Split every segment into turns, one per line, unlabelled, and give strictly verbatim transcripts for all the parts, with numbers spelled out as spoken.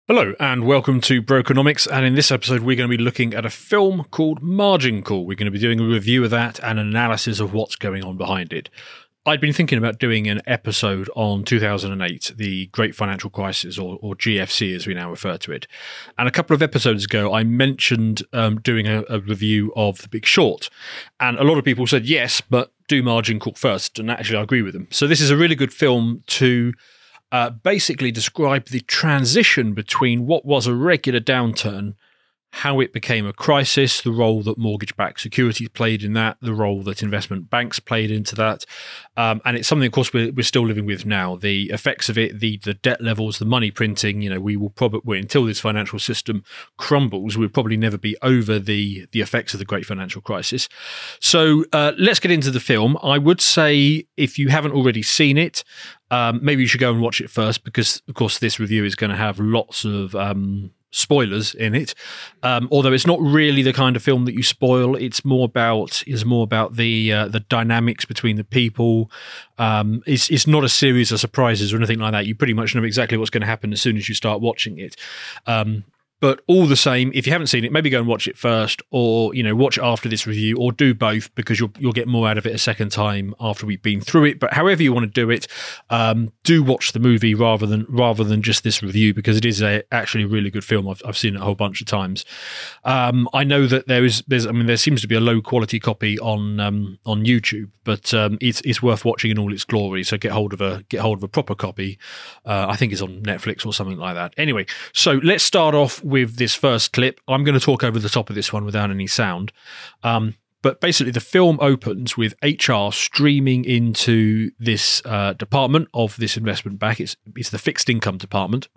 Hello and welcome to Brokenomics, and in this episode we're going to be looking at a film called Margin Call. We're going to be doing a review of that and an analysis of what's going on behind it. I'd been thinking about doing an episode on two thousand eight, the Great Financial Crisis, or, or G F C as we now refer to it. And a couple of episodes ago I mentioned um, doing a, a review of The Big Short, and a lot of people said yes, but do Margin Call first, and actually I agree with them. So this is a really good film to Uh, basically describe the transition between what was a regular downturn, how it became a crisis, the role that mortgage-backed securities played in that, the role that investment banks played into that. Um, and it's something, of course, we're, we're still living with now. The effects of it, the the debt levels, the money printing, you know, we will probably, until this financial system crumbles, we'll probably never be over the, the effects of the Great Financial Crisis. So uh, let's get into the film. I would say if you haven't already seen it, Um, maybe you should go and watch it first because, of course, this review is going to have lots of um, spoilers in it. Um, although it's not really the kind of film that you spoil. It's more about is more about the uh, the dynamics between the people. Um, it's it's not a series of surprises or anything like that. You pretty much know exactly what's going to happen as soon as you start watching it. Um, But all the same, if you haven't seen it, maybe go and watch it first, or you know, watch it after this review, or do both because you'll you'll get more out of it a second time after we've been through it. But however you want to do it, um, do watch the movie rather than rather than just this review because it is a actually a really good film. I've I've seen it a whole bunch of times. Um, I know that there is there's I mean there seems to be a low quality copy on um, on YouTube, but um, it's it's worth watching in all its glory. So get hold of a get hold of a proper copy. Uh, I think it's on Netflix or something like that. Anyway, so let's start off with this first clip. I'm going to talk over the top of this one without any sound. Um, but basically the film opens with H R streaming into this uh, department of this investment bank. It's, it's the fixed income department.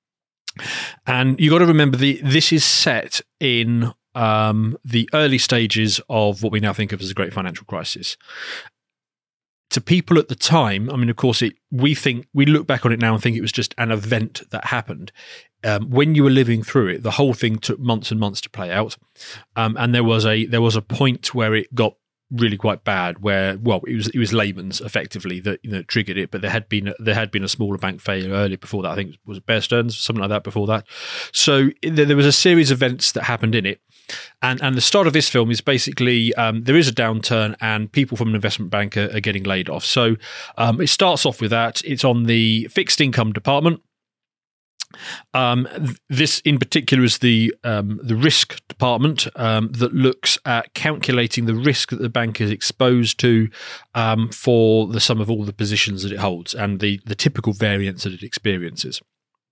And you got to remember the this is set in um, the early stages of what we now think of as the Great Financial Crisis. To people at the time, I mean, of course, it, we think we look back on it now and think it was just an event that happened. Um, when you were living through it, the whole thing took months and months to play out, um, and there was a there was a point where it got really quite bad. Where well, it was it was Lehman's effectively that you know triggered it, but there had been there had been a smaller bank failure earlier before that. I think it was Bear Stearns, something like that before that. So there was a series of events that happened in it. And and the start of this film is basically um, there is a downturn and people from an investment bank are, are getting laid off. So um, it starts off with that. It's on the fixed income department. Um, th- this in particular is the um, the risk department um, that looks at calculating the risk that the bank is exposed to um, for the sum of all the positions that it holds and the, the typical variance that it experiences.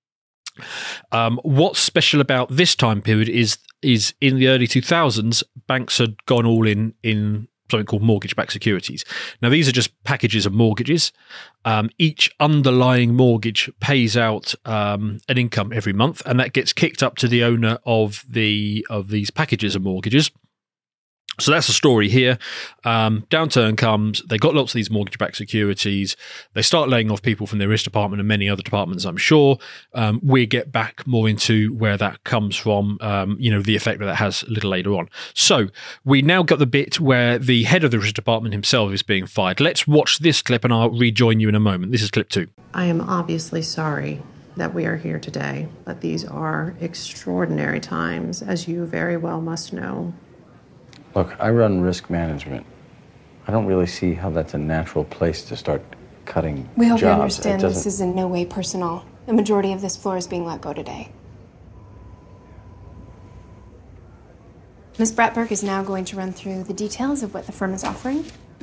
Um, what's special about this time period is is in the early two thousands, banks had gone all in in something called mortgage-backed securities. Now, these are just packages of mortgages. Um, each underlying mortgage pays out um, an income every month, and that gets kicked up to the owner of the of these packages of mortgages. So that's the story here. Um, downturn comes. They got lots of these mortgage-backed securities. They start laying off people from their risk department and many other departments, I'm sure. Um, we get back more into where that comes from, um, you know, the effect that that has a little later on. So we now got the bit where the head of the risk department himself is being fired. Let's watch this clip and I'll rejoin you in a moment. This is clip two.
I am obviously sorry that we are here today, but these are extraordinary times, as you very well must know.
Look, I run risk management. I don't really see how that's a natural place to start cutting jobs.
We hope you understand this is in no way personal. The majority of this floor is being let go today. Miz Bratberg is now going to run through the details of what the firm is offering.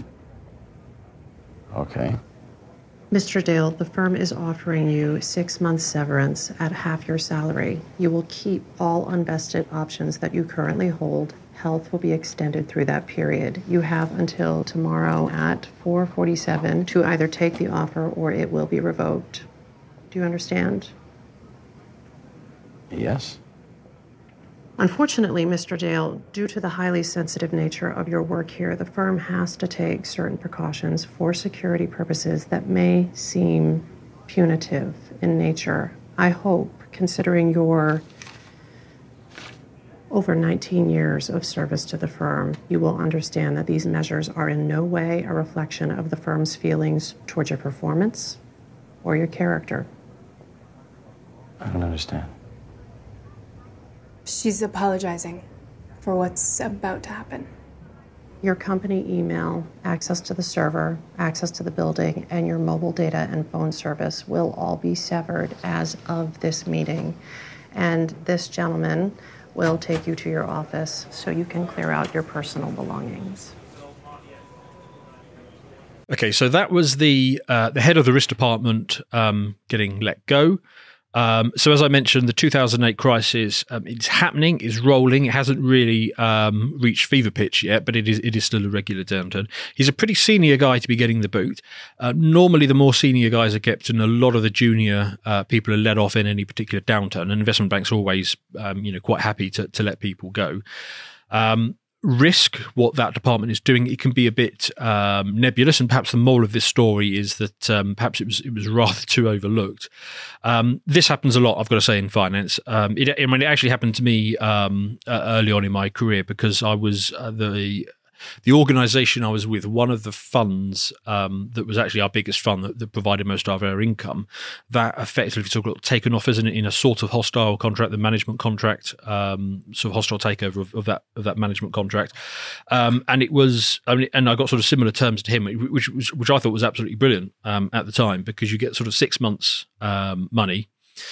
Okay.
Mister Dale, the firm is offering you six months severance at half your salary. You will keep all unvested options that you currently hold. Health will be extended through that period. You have until tomorrow at four forty-seven to either take the offer or it will be revoked. Do you understand?
Yes.
Unfortunately, Mister Dale, due to the highly sensitive nature of your work here, the firm has to take certain precautions for security purposes that may seem punitive in nature. I hope, considering your over nineteen years of service to the firm, you will understand that these measures are in no way a reflection of the firm's feelings towards your performance or your character.
I don't understand.
She's apologizing for what's about to happen.
Your company email, access to the server, access to the building, and your mobile data and phone service will all be severed as of this meeting. And this gentleman will take you to your office so you can clear out your personal belongings.
Okay, so that was the uh, the head of the risk department um, getting let go. Um, so as I mentioned, the two thousand eight crisis, um, it's happening, it's rolling. It hasn't really um, reached fever pitch yet, but it is it is still a regular downturn. He's a pretty senior guy to be getting the boot. Uh, normally, the more senior guys are kept, and a lot of the junior uh, people are let off in any particular downturn. And investment banks are always, um, you know, quite happy to to let people go. Um, Risk, what that department is doing, it can be a bit um, nebulous, and perhaps the moral of this story is that um, perhaps it was it was rather too overlooked. Um, this happens a lot, I've got to say, in finance. Um, it, I mean, it actually happened to me um, uh, early on in my career because I was uh, the the organisation I was with, one of the funds um, that was actually our biggest fund that, that provided most of our income, that effectively sort of taken off as in, in a sort of hostile contract, the management contract, um, sort of hostile takeover of, of that of that management contract, um, and it was, I mean, and I got sort of similar terms to him, which which, which I thought was absolutely brilliant um, at the time, because you get sort of six months um, money.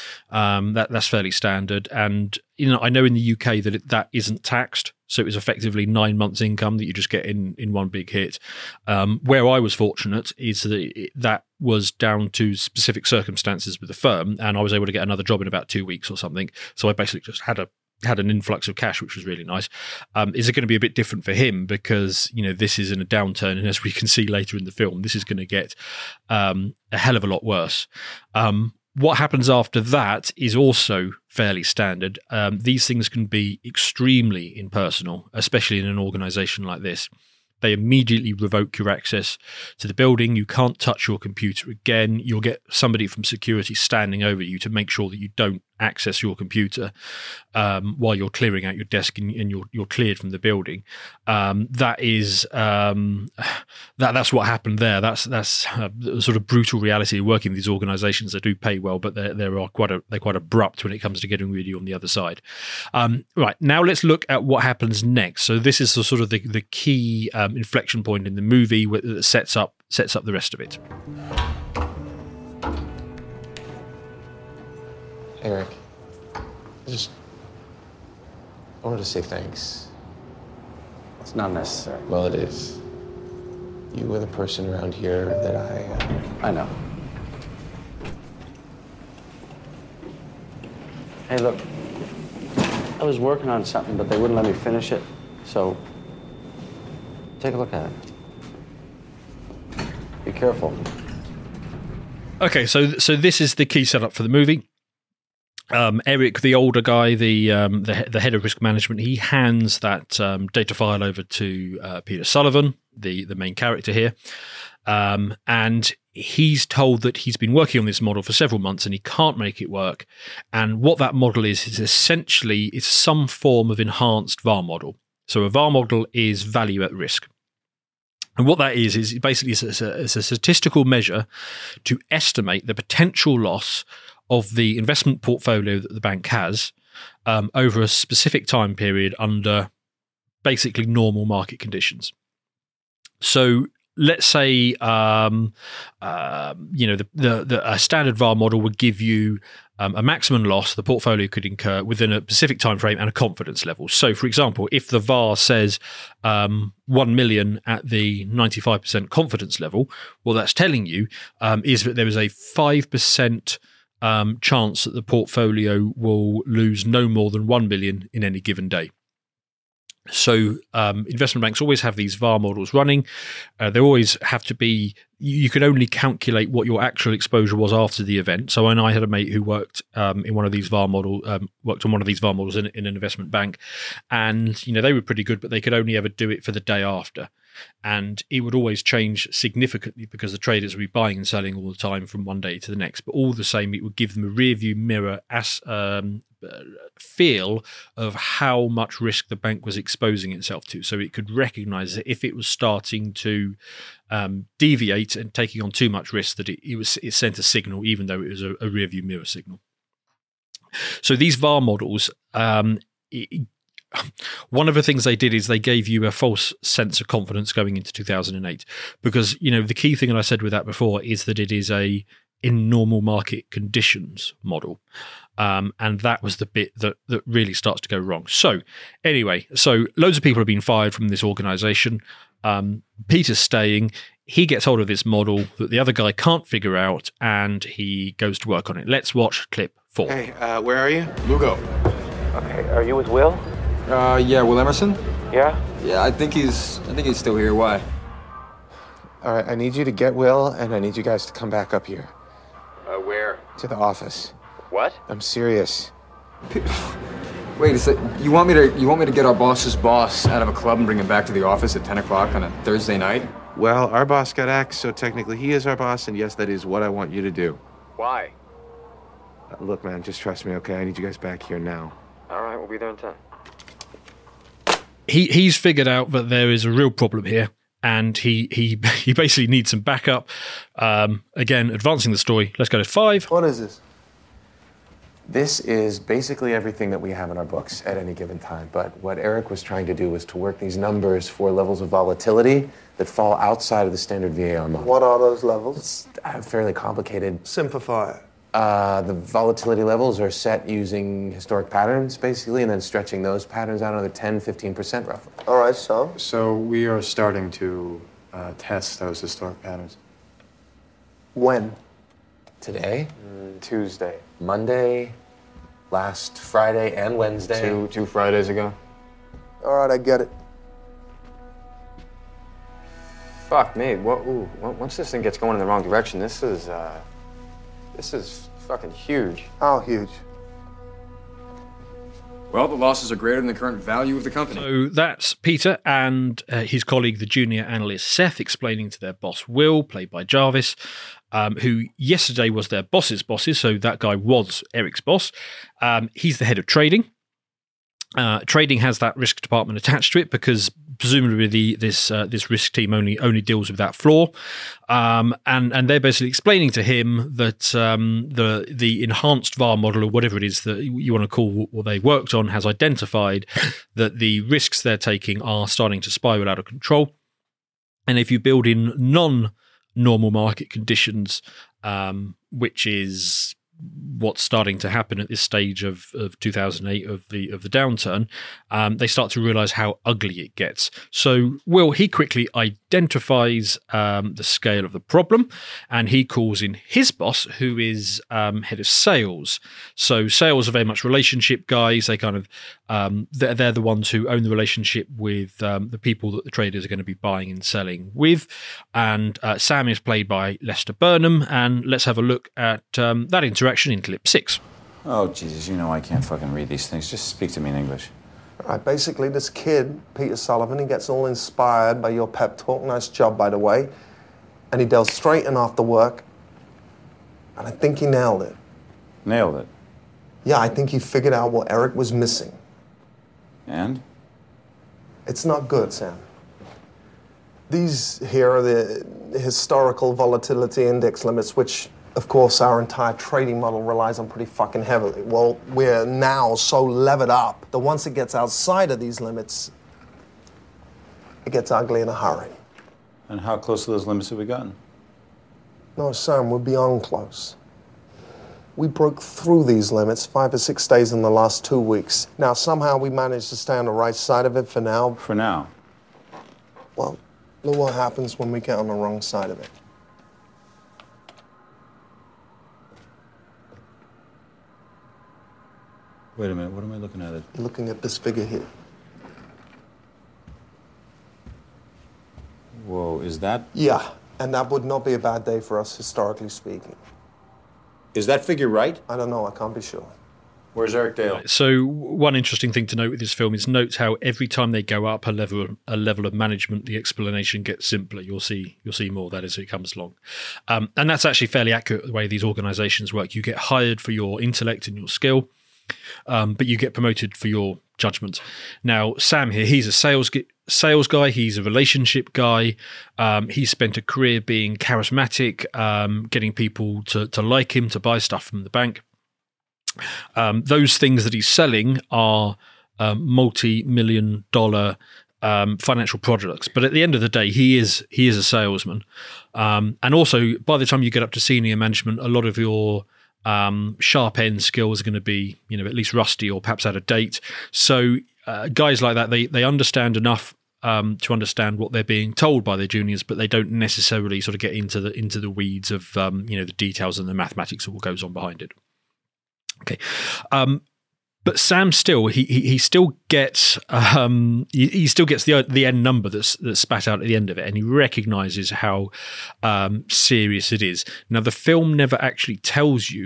Um, that that's fairly standard, and you know I know in the U K that it, that isn't taxed, so it was effectively nine months' income that you just get in in one big hit. Um, where I was fortunate is that it, that was down to specific circumstances with the firm, and I was able to get another job in about two weeks or something. So I basically just had a had an influx of cash, which was really nice. Um, is it going to be a bit different for him because you know this is in a downturn, and as we can see later in the film, this is going to get um, a hell of a lot worse. Um, What happens after that is also fairly standard. Um, these things can be extremely impersonal, especially in an organization like this. They immediately revoke your access to the building. You can't touch your computer again. You'll get somebody from security standing over you to make sure that you don't access your computer um, while you're clearing out your desk and, and you're you're cleared from the building. Um, that is um, that that's what happened there. That's that's a sort of brutal reality of working in these organisations. They do pay well, but they they are quite a, they're quite abrupt when it comes to getting rid of you on the other side. Um, right, now let's look at what happens next. So this is the sort of the the key um, inflection point in the movie that sets up sets up the rest of it.
Eric, I just I wanted to say thanks.
It's not necessary.
Well, it is. You were the person around here that I... Uh...
I know. Hey, look. I was working on something, but they wouldn't let me finish it. So, take a look at it. Be careful.
Okay, so so this is the key setup for the movie. Um, Eric, the older guy, the, um, the the head of risk management, he hands that um, data file over to uh, Peter Sullivan, the the main character here, um, and he's told that he's been working on this model for several months and he can't make it work. And what that model is is essentially it's some form of enhanced V A R model. So a V A R model is value at risk. And what that is, is basically it's a, it's a statistical measure to estimate the potential loss of the investment portfolio that the bank has um, over a specific time period under basically normal market conditions. So let's say, um, uh, you know, the, the, the a standard V A R model would give you um, a maximum loss the portfolio could incur within a specific time frame and a confidence level. So, for example, if the V A R says um, one million at the ninety-five percent confidence level, what that's telling you um, is that there is a five percent um, chance that the portfolio will lose no more than one million in any given day. So um, investment banks always have these V A R models running. Uh, they always have to be, you can only calculate what your actual exposure was after the event. So when I had a mate who worked um, in one of these V A R model, um, worked on one of these V A R models in, in an investment bank, and you know they were pretty good, but they could only ever do it for the day after. And it would always change significantly because the traders would be buying and selling all the time from one day to the next. But all the same, it would give them a rear view mirror as um, feel of how much risk the bank was exposing itself to. So it could recognize that if it was starting to um, deviate and taking on too much risk, that it, it was it sent a signal, even though it was a, a rear view mirror signal. So these V A R models, um, it, one of the things they did is they gave you a false sense of confidence going into two thousand eight, because, you know, the key thing, and I said with that before, is that it is a in normal market conditions model. Um, and that was the bit that, that really starts to go wrong. So anyway, so loads of people have been fired from this organization. Um, Peter's staying. He gets hold of this model that the other guy can't figure out, and he goes to work on it. Let's watch clip four.
Hey, uh, where are you? Lugo.
Okay, are you with Will?
Uh, yeah, Will Emerson?
Yeah?
Yeah, I think he's, I think he's still here. Why?
All right, I need you to get Will, and I need you guys to come back up here.
Uh, where?
To the office.
What?
I'm serious.
Wait a sec. You want me to, you want me to get our boss's boss out of a club and bring him back to the office at ten o'clock on a Thursday night?
Well, our boss got axed, so technically he is our boss, and yes, that is what I want you to do.
Why?
Uh, look, man, just trust me, okay? I need you guys back here now.
All right, we'll be there in ten.
He he's figured out that there is a real problem here, and he he he basically needs some backup. Um, again, advancing the story. Let's go to five.
What is this? This is basically everything that we have in our books at any given time. But what Eric was trying to do was to work these numbers for levels of volatility that fall outside of the standard V A R model.
What are those levels?
It's uh, fairly complicated.
Simplify it.
Uh, the volatility levels are set using historic patterns, basically, and then stretching those patterns out another ten, fifteen percent roughly.
All right, so?
So we are starting to uh, test those historic patterns.
When?
Today,
Mm, Tuesday.
Monday, last Friday, and Wednesday.
Two, two Fridays ago.
All right, I get it.
Fuck me. What, ooh, on- once this thing gets going in the wrong direction, this is, uh, this is fucking huge.
How huge?
Well, the losses are greater than the current value of the company.
So that's Peter and uh, his colleague, the junior analyst Seth, explaining to their boss Will, played by Jarvis, um, who yesterday was their boss's bosses. So that guy was Eric's boss. Um, he's the head of trading. Uh, trading has that risk department attached to it because presumably the, this uh, this risk team only only deals with that floor, um, and and they're basically explaining to him that um, the the enhanced V A R model or whatever it is that you want to call what they worked on has identified that the risks they're taking are starting to spiral out of control, and if you build in non-normal market conditions, um, which is what's starting to happen at this stage of, of two thousand eight of the of the downturn, um, they start to realize how ugly it gets. So Will, he quickly identifies um, the scale of the problem, and he calls in his boss, who is um, head of sales. So sales are very much relationship guys. They kind of um, they're, they're the ones who own the relationship with um, the people that the traders are going to be buying and selling with. And uh, Sam is played by Lester Burnham, and let's have a look at um, that interaction in clip six.
Oh, Jesus, you know I can't fucking read these things. Just speak to me in English.
All right, basically, this kid, Peter Sullivan, he gets all inspired by your pep talk. Nice job, by the way. And he delves straight in after work. And I think he nailed it.
Nailed it.
Yeah, I think he figured out what Eric was missing.
And?
It's not good, Sam. These here are the historical volatility index limits, which, of course, our entire trading model relies on pretty fucking heavily. Well, we're now so levered up that once it gets outside of these limits, it gets ugly in a hurry.
And how close to those limits have we gotten?
No, Sam, we're beyond close. We broke through these limits five or six days in the last two weeks. Now, somehow we managed to stay on the right side of it for now.
For now.
Well, look what happens when we get on the wrong side of it.
Wait a minute, what am I looking at?
You're looking at this figure here.
Whoa, is that...
Yeah, and that would not be a bad day for us, historically speaking.
Is that figure right?
I don't know, I can't be sure.
Where's Eric Dale?
So one interesting thing to note with this film is note how every time they go up a level a level of management, the explanation gets simpler. You'll see you'll see more of that as it comes along. Um, and that's actually fairly accurate the way these organizations work. You get hired for your intellect and your skill, um, but you get promoted for your judgment. Now, Sam here, he's a sales sales guy. He's a relationship guy. Um, he spent a career being charismatic, um, getting people to, to like him, to buy stuff from the bank. Um, those things that he's selling are um, multi-million dollar um, financial products. But at the end of the day, he is he is a salesman. Um, and also, by the time you get up to senior management, a lot of your um, sharp end skills are going to be, you know, at least rusty or perhaps out of date. So uh, guys like that, they they understand enough Um, to understand what they're being told by their juniors, but they don't necessarily sort of get into the into the weeds of um, you know the details and the mathematics of what goes on behind it. Okay, um, but Sam still he he, he still gets um, he, he still gets the the end number that's that's spat out at the end of it, and he recognises how um, serious it is. Now, the film never actually tells you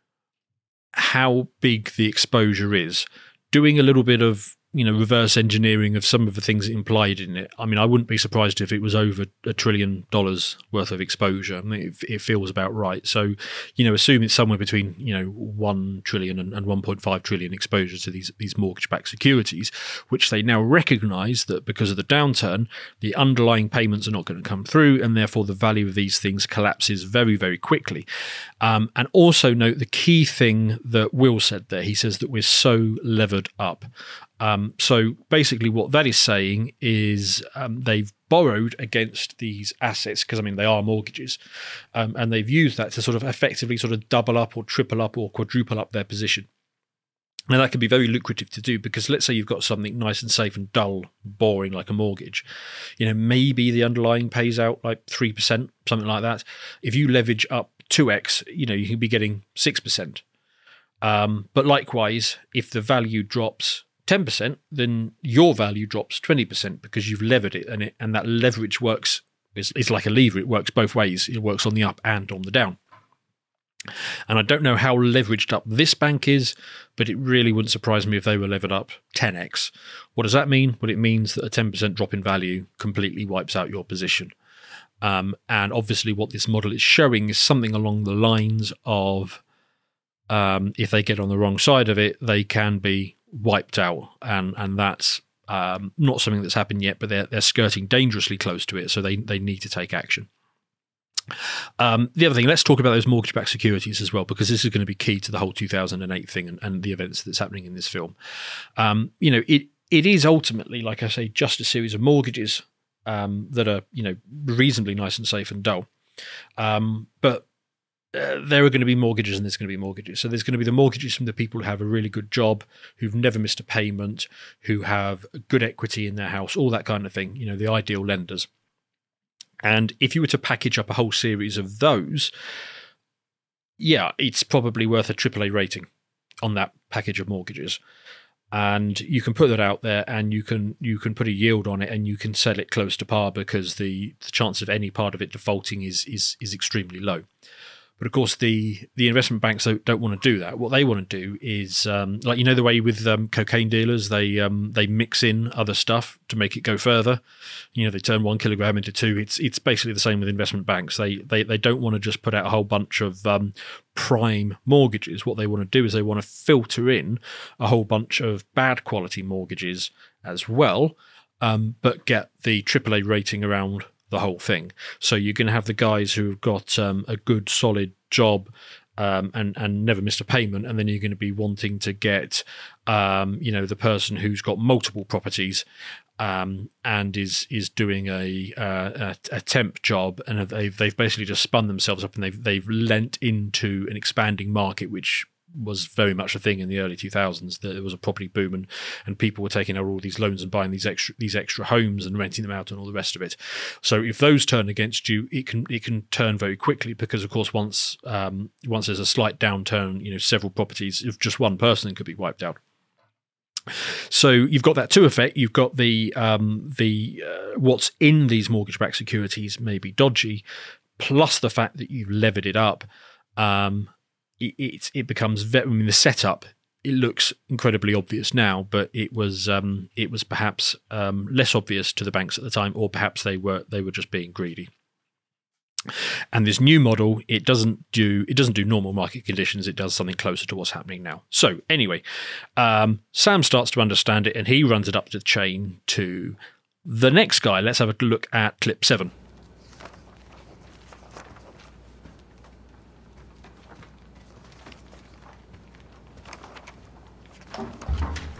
how big the exposure is. Doing a little bit of you know, reverse engineering of some of the things implied in it. I mean, I wouldn't be surprised if it was over a trillion dollars worth of exposure. I mean, it, it feels about right. So, you know, assume it's somewhere between, you know, one trillion and, and one point five trillion exposure to these, these mortgage-backed securities, which they now recognize that because of the downturn, the underlying payments are not going to come through, and therefore the value of these things collapses very, very quickly. Um, and also note the key thing that Will said there. He says that we're so levered up. Um, so basically what that is saying is um, they've borrowed against these assets, because, I mean, they are mortgages, um, and they've used that to sort of effectively sort of double up or triple up or quadruple up their position. Now, that can be very lucrative to do, because let's say you've got something nice and safe and dull, boring like a mortgage. You know, maybe the underlying pays out like three percent, something like that. If you leverage up two x, you know, you can be getting six percent. Um, but likewise, if the value drops ten percent, then your value drops twenty percent because you've levered it, and it and that leverage works. It's, it's like a lever; it works both ways. It works on the up and on the down. And I don't know how leveraged up this bank is, but it really wouldn't surprise me if they were levered up ten x. What does that mean? Well, it means that a ten percent drop in value completely wipes out your position. Um, and obviously, what this model is showing is something along the lines of, um, if they get on the wrong side of it, they can be wiped out, and and that's um, not something that's happened yet, but they're they're skirting dangerously close to it, so they they need to take action. Um, the other thing, let's talk about those mortgage-backed securities as well, because this is going to be key to the whole two thousand eight thing and, and the events that's happening in this film. Um, you know, it it is ultimately, like I say, just a series of mortgages um, that are, you know, reasonably nice and safe and dull, um, but Uh, there are going to be mortgages and there's going to be mortgages. So there's going to be the mortgages from the people who have a really good job, who've never missed a payment, who have good equity in their house, all that kind of thing, you know, the ideal lenders. And if you were to package up a whole series of those, yeah, it's probably worth a triple A rating on that package of mortgages. And you can put that out there, and you can you can put a yield on it, and you can sell it close to par, because the, the chance of any part of it defaulting is is is extremely low. But of course, the, the investment banks don't, don't want to do that. What they want to do is, um, like, you know, the way with um, cocaine dealers, they um, they mix in other stuff to make it go further. You know, they turn one kilogram into two. It's it's basically the same with investment banks. They they they don't want to just put out a whole bunch of um, prime mortgages. What they want to do is they want to filter in a whole bunch of bad quality mortgages as well, um, but get the triple A rating around the whole thing. So you're going to have the guys who've got um, a good solid job um, and and never missed a payment, and then you're going to be wanting to get um, you know the person who's got multiple properties um, and is is doing a, uh, a a temp job, and they've they've basically just spun themselves up, and they've they've lent into an expanding market, which was very much a thing in the early two thousands. There was a property boom, and, and people were taking out all these loans and buying these extra these extra homes and renting them out and all the rest of it. So if those turn against you, it can it can turn very quickly, because of course once um, once there's a slight downturn, you know, several properties, if just one person could be wiped out. So you've got that two effect. You've got the um, the uh, what's in these mortgage-backed securities may be dodgy, plus the fact that you've levered it up. Um, It, it it becomes very, I mean, the setup, it looks incredibly obvious now, but it was um, it was perhaps um, less obvious to the banks at the time, or perhaps they were they were just being greedy. And this new model, it doesn't do it doesn't do normal market conditions. It does something closer to what's happening now. So anyway, um, Sam starts to understand it, and he runs it up the chain to the next guy. Let's have a look at clip seven.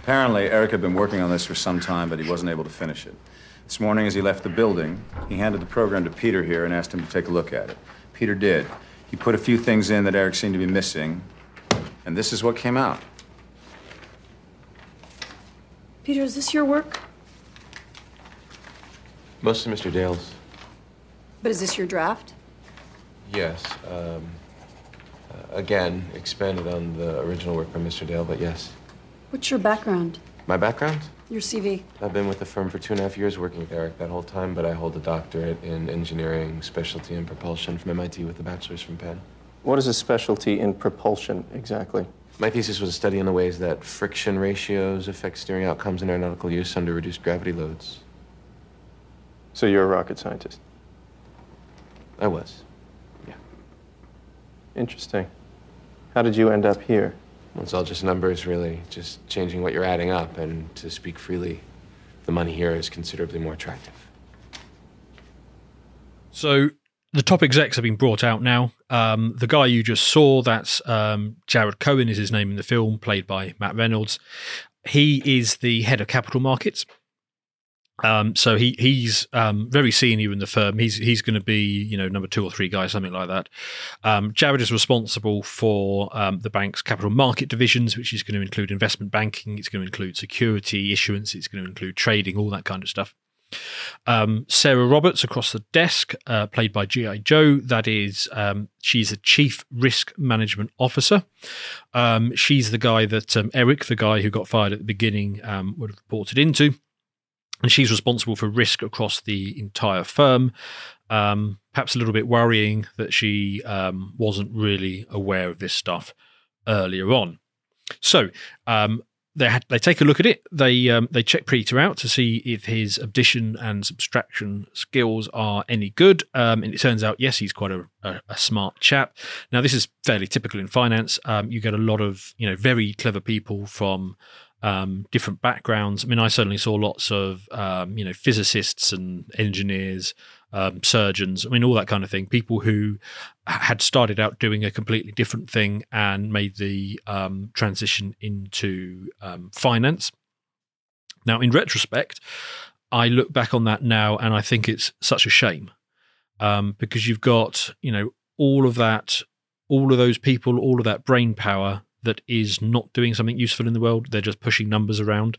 Apparently, Eric had been working on this for some time, but he wasn't able to finish it. This morning, as he left the building, he handed the program to Peter here and asked him to take a look at it. Peter did. He put a few things in that Eric seemed to be missing, and this is what came out.
Peter, is this your work?
Most of Mister Dale's.
But is this your draft?
Yes. Um, uh, again, expanded on the original work by Mister Dale, but yes.
What's your background?
My background?
Your C V?
I've been with the firm for two and a half years working with Eric that whole time, but I hold a doctorate in engineering, specialty in propulsion from M I T with a bachelor's from Penn.
What is a specialty in propulsion, exactly?
My thesis was a study in the ways that friction ratios affect steering outcomes in aeronautical use under reduced gravity loads.
So you're a rocket scientist?
I was, yeah.
Interesting. How did you end up here?
Well, it's all just numbers, really. Just changing what you're adding up, and to speak freely, the money here is considerably more attractive.
So the top execs have been brought out now. Um, the guy you just saw, that's um, Jared Cohen is his name in the film, played by Matt Reynolds. He is the head of capital markets. Um, so he he's um, very senior in the firm. He's he's going to be, you know, number two or three guy, something like that. Um, Jared is responsible for um, the bank's capital market divisions, which is going to include investment banking. It's going to include security issuance. It's going to include trading, all that kind of stuff. Um, Sarah Roberts across the desk, uh, played by G I Joe. That is, um, she's a chief risk management officer. Um, she's the guy that um, Eric, the guy who got fired at the beginning, um, would have reported into. And she's responsible for risk across the entire firm. Um, perhaps a little bit worrying that she um, wasn't really aware of this stuff earlier on. So um, they had, they take a look at it. They um, they check Peter out to see if his addition and subtraction skills are any good. Um, and it turns out, yes, he's quite a, a, a smart chap. Now, this is fairly typical in finance. Um, you get a lot of, you know, very clever people from Um, different backgrounds. I mean, I certainly saw lots of, um, you know, physicists and engineers, um, surgeons, I mean, all that kind of thing. People who had started out doing a completely different thing and made the um, transition into um, finance. Now, in retrospect, I look back on that now and I think it's such a shame um, because you've got, you know, all of that, all of those people, all of that brain power that is not doing something useful in the world. They're just pushing numbers around.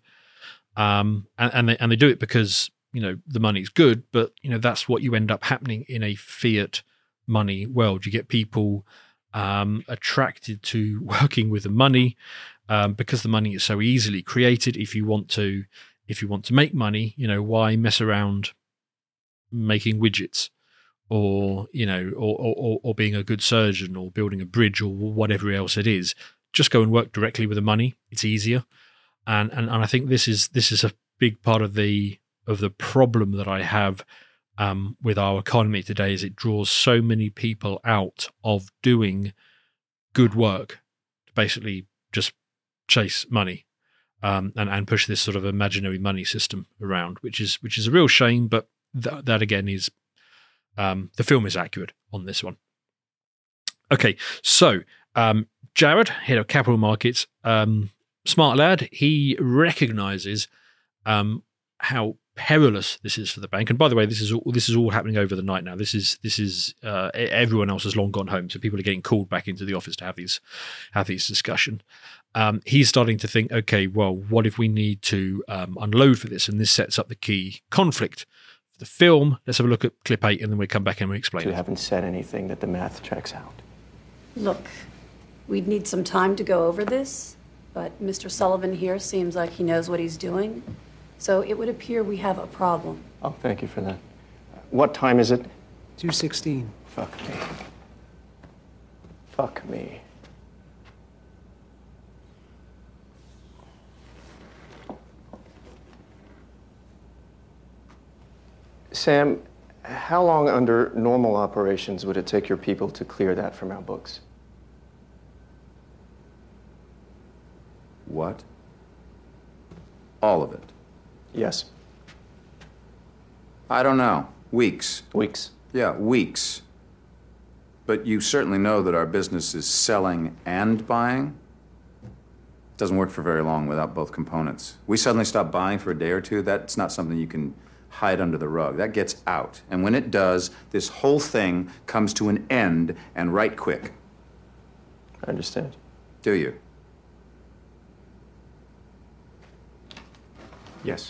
Um, and, and, they, and they do it because, you know, the money's good, but, you know, that's what you end up happening in a fiat money world. You get people um, attracted to working with the money um, because the money is so easily created. If you want to, if you want to make money, you know, why mess around making widgets? Or, you know, or, or, or being a good surgeon or building a bridge or whatever else it is. Just go and work directly with the money. It's easier, and and and I think this is this is a big part of the of the problem that I have um, with our economy today. Is it draws so many people out of doing good work to basically just chase money um, and and push this sort of imaginary money system around, which is which is a real shame. But th- that again is um, the film is accurate on this one. Okay, so. Um, Jared, head of capital markets, um, smart lad. He recognizes um, how perilous this is for the bank. And by the way, this is all, this is all happening over the night now. This is this is uh, everyone else has long gone home, so people are getting called back into the office to have these have these discussion. Um, he's starting to think, okay, well, what if we need to um, unload for this? And this sets up the key conflict for the film. Let's have a look at clip eight, and then we come back and we explain.
You
it.
haven't said anything that the math checks out.
Look, we'd need some time to go over this, but Mister Sullivan here seems like he knows what he's doing. So it would appear we have a problem.
Oh, thank you for that. What time is it?
two sixteen.
Fuck me. Fuck me. Sam, how long under normal operations would it take your people to clear that from our books?
What? All of it?
Yes.
I don't know. Weeks.
Weeks?
Yeah, weeks. But you certainly know that our business is selling and buying? It doesn't work for very long without both components. We suddenly stop buying for a day or two, that's not something you can hide under the rug. That gets out. And when it does, this whole thing comes to an end, and right quick.
I understand.
Do you?
Yes.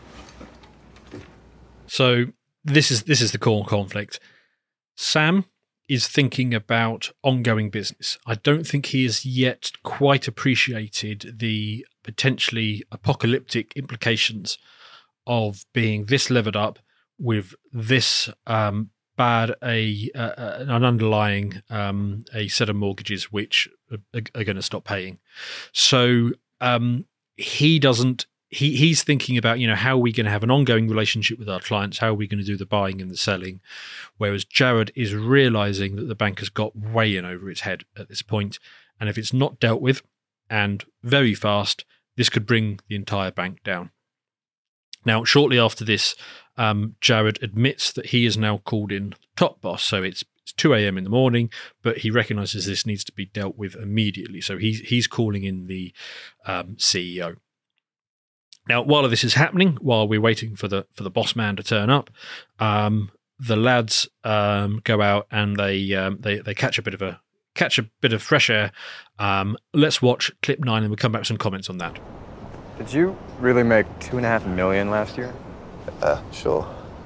So this is this is the core conflict. Sam is thinking about ongoing business. I don't think he has yet quite appreciated the potentially apocalyptic implications of being this levered up with this um, bad a uh, an underlying um, a set of mortgages which are, are going to stop paying. So um, he doesn't. He he's thinking about, you know, how are we going to have an ongoing relationship with our clients? How are we going to do the buying and the selling? Whereas Jared is realizing that the bank has got way in over its head at this point, and if it's not dealt with and very fast, this could bring the entire bank down. Now, shortly after this, um, Jared admits that he is now called in top boss. So it's, it's two a.m. in the morning, but he recognizes this needs to be dealt with immediately. So he's, he's calling in the um, C E O. Now, while this is happening, while we're waiting for the for the boss man to turn up, um, the lads um, go out and they um, they they catch a bit of a catch a bit of fresh air. Um, let's watch clip nine, and we'll come back with some comments on that.
Did you really make two and a half million last year?
Uh, sure.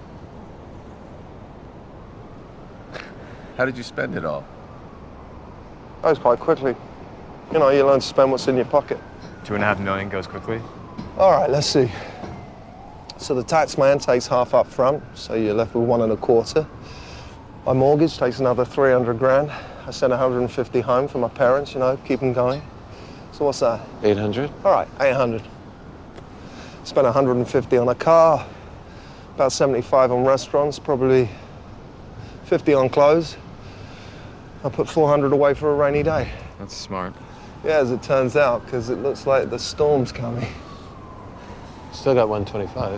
How did you spend it all?
Goes quite quickly. You know, you learn to spend what's in your pocket.
Two and a half million goes quickly?
All right, let's see. So the tax man takes half up front, so you're left with one and a quarter. My mortgage takes another three hundred grand. I send one hundred fifty home for my parents, you know, keep them going. So what's that?
eight hundred?
All right, eight hundred. Spent one hundred fifty on a car, about seventy-five on restaurants, probably fifty on clothes. I put four hundred away for a rainy day.
That's smart.
Yeah, as it turns out, because it looks like the storm's coming.
Still got one twenty-five.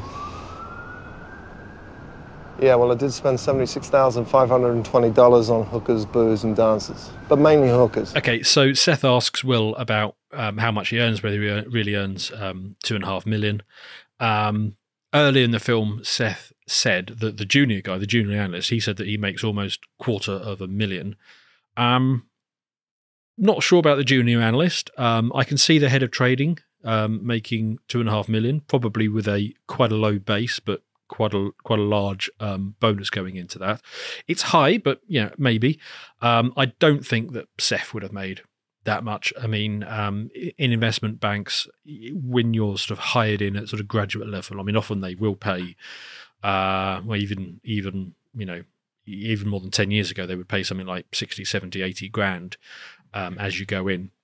Yeah, well, I did spend seventy-six thousand five hundred twenty dollars on hookers, booze, and dances, but mainly hookers.
Okay, so Seth asks Will about um, how much he earns, whether he really earns um, two and a half million. Um, early in the film, Seth said that the junior guy, the junior analyst, he said that he makes almost quarter of a million. Um, not sure about the junior analyst. Um, I can see the head of trading um, making two and a half million, probably with a quite a low base, but quite a quite a large um, bonus going into that. It's high, but yeah, maybe. Um, I don't think that Seth would have made that much. I mean, um, in investment banks, when you're sort of hired in at sort of graduate level, I mean, often they will pay, uh, well, even even you know, even more than ten years ago, they would pay something like sixty, seventy, eighty grand um, as you go in.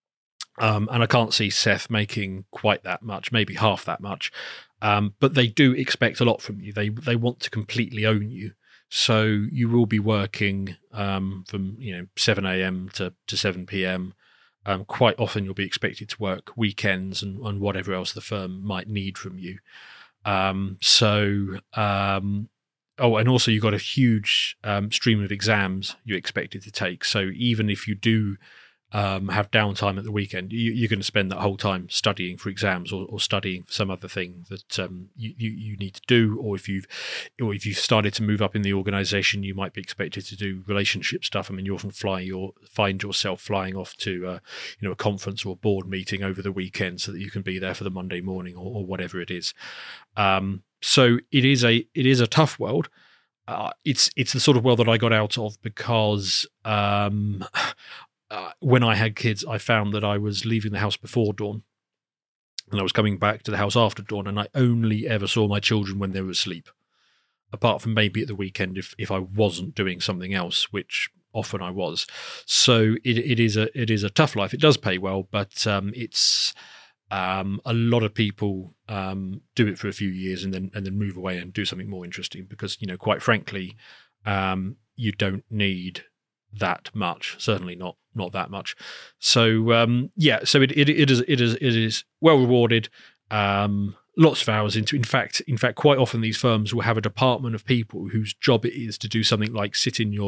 Um, and I can't see Seth making quite that much, maybe half that much. Um, but they do expect a lot from you. They they want to completely own you. So you will be working um, from you know seven a.m. to, to seven p.m. Um, quite often you'll be expected to work weekends and, and whatever else the firm might need from you. Um, so, um, oh, and also you've got a huge um, stream of exams you're expected to take. So even if you do um, have downtime at the weekend, you, you're going to spend that whole time studying for exams or, or studying for some other thing that um, you, you, you need to do. Or if you've, or if you've started to move up in the organization, you might be expected to do relationship stuff. I mean, you often fly your find yourself flying off to uh, you know a conference or a board meeting over the weekend so that you can be there for the Monday morning or, or whatever it is. Um, so it is a it is a tough world. Uh, it's it's the sort of world that I got out of because um, uh, when I had kids, I found that I was leaving the house before dawn, and I was coming back to the house after dawn, and I only ever saw my children when they were asleep, apart from maybe at the weekend if if I wasn't doing something else, which often I was. So it it is a it is a tough life. It does pay well, but um, it's Um, a lot of people um, do it for a few years and then and then move away and do something more interesting because, you know, quite frankly, um, you don't need that much. Certainly not not that much. So um, yeah, so it, it it is it is it is well rewarded. Um, lots of hours into. In fact, in fact, quite often these firms will have a department of people whose job it is to do something like sit in your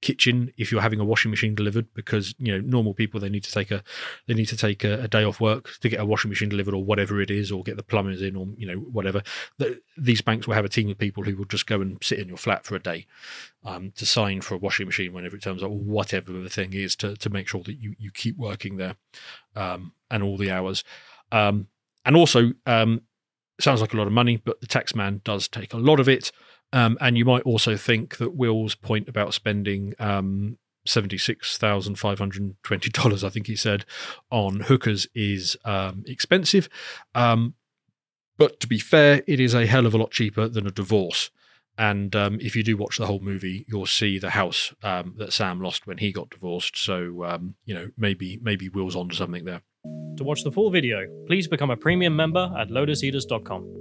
kitchen if you're having a washing machine delivered, because you know normal people they need to take a they need to take a, a day off work to get a washing machine delivered or whatever it is, or get the plumbers in, or you know whatever. The, these banks will have a team of people who will just go and sit in your flat for a day um, to sign for a washing machine whenever it turns up, or whatever the thing is, to to make sure that you you keep working there um, and all the hours. Um, and also, um, sounds like a lot of money, but the tax man does take a lot of it. Um, and you might also think that Will's point about spending um, seventy-six thousand five hundred twenty dollars, I think he said, on hookers is um, expensive. Um, but to be fair, it is a hell of a lot cheaper than a divorce. And um, if you do watch the whole movie, you'll see the house um, that Sam lost when he got divorced. So, um, you know, maybe maybe Will's onto something there.
To watch the full video, please become a premium member at lotus eaters dot com.